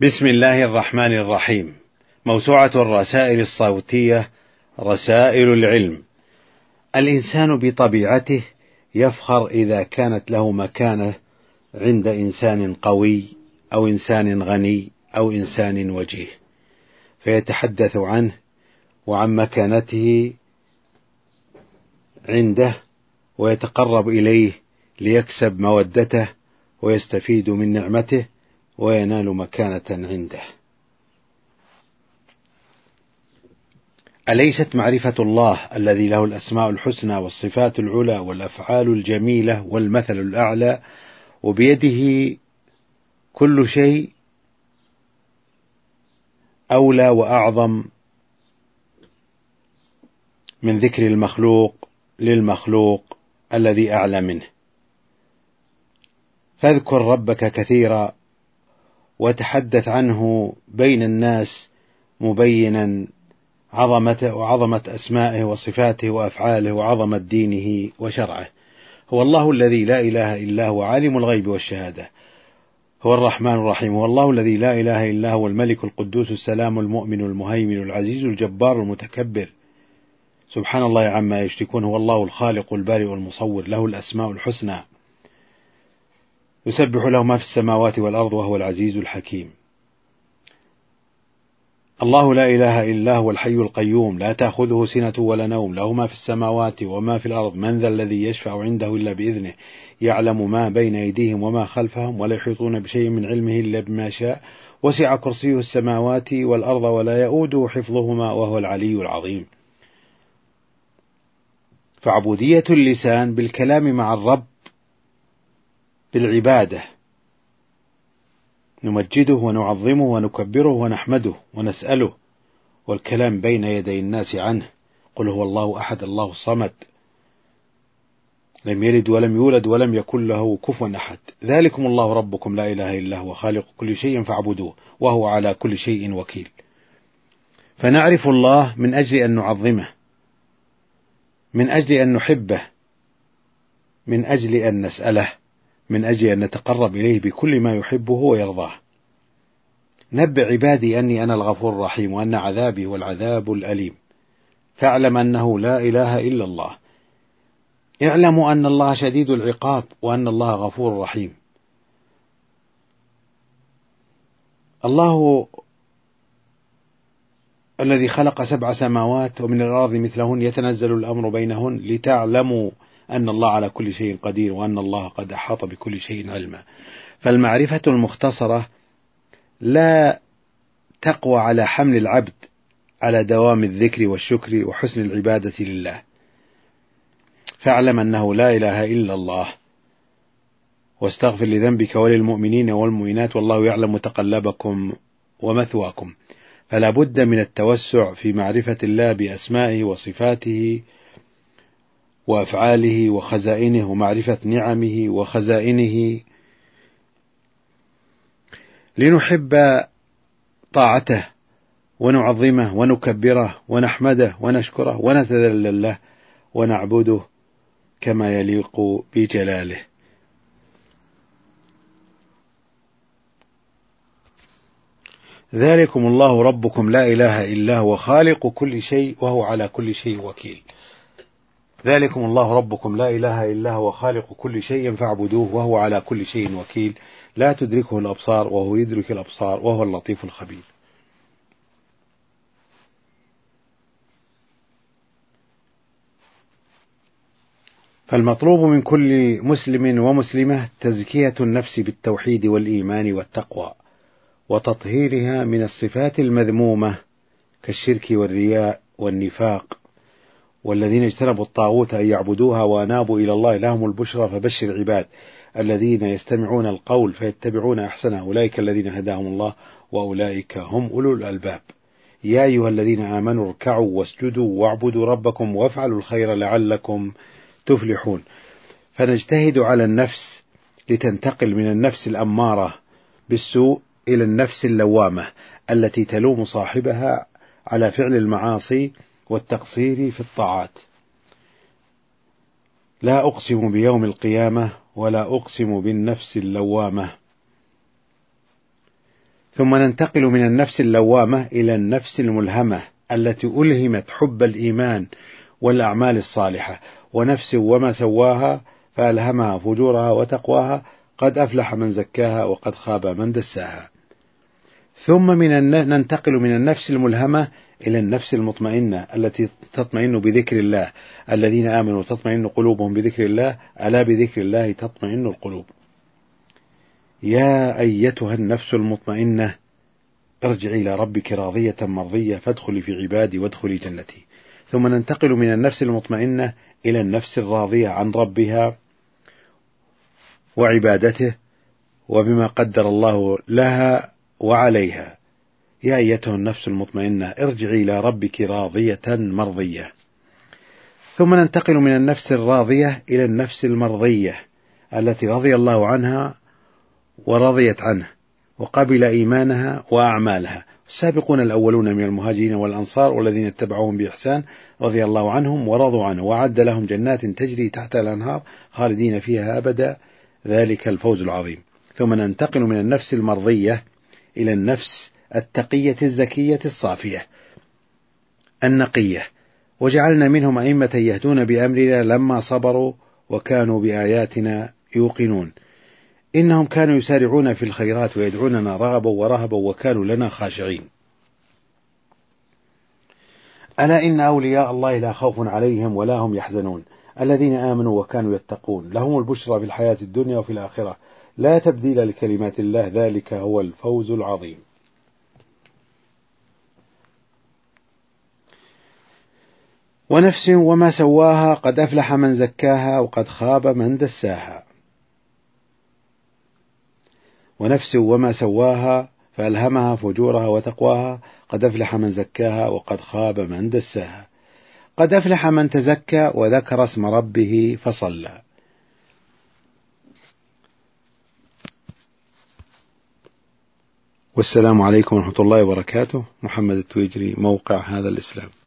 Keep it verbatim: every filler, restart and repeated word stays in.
بسم الله الرحمن الرحيم. موسوعة الرسائل الصوتية رسائل العلم. الإنسان بطبيعته يفخر إذا كانت له مكانة عند إنسان قوي أو إنسان غني أو إنسان وجيه، فيتحدث عنه وعن مكانته عنده ويتقرب إليه ليكسب مودته ويستفيد من نعمته وينال مكانة عنده. أليست معرفة الله الذي له الأسماء الحسنى والصفات العلى والأفعال الجميلة والمثل الأعلى وبيده كل شيء أولى وأعظم من ذكر المخلوق للمخلوق الذي أعلى منه؟ فاذكر ربك كثيرا وتحدث عنه بين الناس مبينا عظمته وعظمة أسمائه وصفاته وأفعاله وعظمة دينه وشرعه. هو الله الذي لا إله إلا هو عالم الغيب والشهادة، هو الرحمن الرحيم، هو الله الذي لا إله إلا هو الملك القدوس السلام المؤمن المهيمن العزيز الجبار المتكبر، سبحان الله عما يشركون، هو الله الخالق البارئ المصور، له الأسماء الحسنى، يسبح له ما في السماوات والأرض وهو العزيز الحكيم. الله لا إله إلا هو الحي القيوم، لا تأخذه سنة ولا نوم، له ما في السماوات وما في الأرض، من ذا الذي يشفع عنده إلا بإذنه، يعلم ما بين أيديهم وما خلفهم ولا يحيطون بشيء من علمه إلا بما شاء، وسع كرسيه السماوات والأرض ولا يؤوده حفظهما وهو العلي العظيم. فعبودية اللسان بالكلام مع الرب بالعبادة، نمجده ونعظمه ونكبره ونحمده ونسأله، والكلام بين يدي الناس عنه، قل هو الله أحد الله الصمد لم يلد ولم يولد ولم يكن له كفوا أحد، ذلكم الله ربكم لا إله إلا هو خالق كل شيء فاعبدوه وهو على كل شيء وكيل. فنعرف الله من أجل أن نعظمه، من أجل أن نحبه، من أجل أن نسأله، من أجل أن نتقرب إليه بكل ما يحبه ويرضاه. نبئ عبادي أني أنا الغفور الرحيم وأن عذابي هو العذاب الأليم، فاعلم أنه لا إله إلا الله. اعلموا أن الله شديد العقاب وأن الله غفور رحيم. الله الذي خلق سبع سماوات ومن الأرض مثلهن يتنزل الأمر بينهن لتعلموا أن الله على كل شيء قدير وأن الله قد أحاط بكل شيء علما. فالمعرفة المختصرة لا تقوى على حمل العبد على دوام الذكر والشكر وحسن العبادة لله. فاعلم أنه لا إله إلا الله، واستغفر لذنبك وللمؤمنين والمؤمنات والله يعلم متقلبكم ومثواكم. فلا بد من التوسع في معرفة الله بأسمائه وصفاته وأفعاله وخزائنه ومعرفة نعمه وخزائنه لنحب طاعته ونعظمه ونكبره ونحمده ونشكره ونتذلل له ونعبده كما يليق بجلاله. ذلكم الله ربكم لا إله إلا هو خالق كل شيء وهو على كل شيء وكيل. ذلكم الله ربكم لا إله إلا هو خالق كل شيء فاعبدوه وهو على كل شيء وكيل، لا تدركه الأبصار وهو يدرك الأبصار وهو اللطيف الخبير. فالمطلوب من كل مسلم ومسلمة تزكية النفس بالتوحيد والإيمان والتقوى وتطهيرها من الصفات المذمومة كالشرك والرياء والنفاق. والذين اجتنبوا الطاغوت أن يعبدوها وأنابوا إلى الله لهم البشرى فبشر العباد الذين يستمعون القول فيتبعون أحسنه أولئك الذين هداهم الله وأولئك هم أولو الألباب. يا أيها الذين آمنوا اركعوا واسجدوا واعبدوا ربكم وافعلوا الخير لعلكم تفلحون. فنجتهد على النفس لتنتقل من النفس الأمارة بالسوء إلى النفس اللوامة التي تلوم صاحبها على فعل المعاصي والتقصير في الطاعات. لا أقسم بيوم القيامة ولا أقسم بالنفس اللوامة. ثم ننتقل من النفس اللوامة إلى النفس الملهمة التي ألهمت حب الإيمان والأعمال الصالحة. ونفس وما سواها فألهمها فجورها وتقواها، قد أفلح من زكاها وقد خاب من دساها. ثم من ننتقل من النفس الملهمة إلى النفس المطمئنة التي تطمئن بذكر الله. الذين آمنوا تطمئن قلوبهم بذكر الله، ألا بذكر الله تطمئن القلوب. يا أيتها النفس المطمئنة ارجعي إلى ربك راضية مرضية فادخلي في عبادي وادخلي جنتي. ثم ننتقل من النفس المطمئنة إلى النفس الراضية عن ربها وعبادته وبما قدر الله لها وعليها. يا أيتها النفس المطمئنة ارجعي إلى ربك راضية مرضية. ثم ننتقل من النفس الراضية إلى النفس المرضية التي رضي الله عنها ورضيت عنه وقبل إيمانها وأعمالها. السابقون الأولون من المهاجرين والأنصار والذين اتبعوهم بإحسان رضي الله عنهم ورضوا عنه وأعد لهم جنات تجري تحت الأنهار خالدين فيها أبدا، ذلك الفوز العظيم. ثم ننتقل من النفس المرضية إلى النفس التقية الزكية الصافية النقية. وجعلنا منهم أئمة يهدون بأمرنا لما صبروا وكانوا بآياتنا يوقنون. إنهم كانوا يسارعون في الخيرات ويدعوننا رغبا ورهبا وكانوا لنا خاشعين. ألا إن أولياء الله لا خوف عليهم ولا هم يحزنون الذين آمنوا وكانوا يتقون لهم البشرى في الحياة الدنيا وفي الآخرة لا تبديل لكلمات الله ذلك هو الفوز العظيم. ونفس وما سواها قد أفلح من زكاها وقد خاب من دساها. ونفس وما سواها فألهمها فجورها وتقواها، قد أفلح من زكاها وقد خاب من دساها. قد أفلح من تزكى وذكر اسم ربه فصلى. والسلام عليكم ورحمة الله وبركاته. محمد التويجري، موقع هذا الإسلام.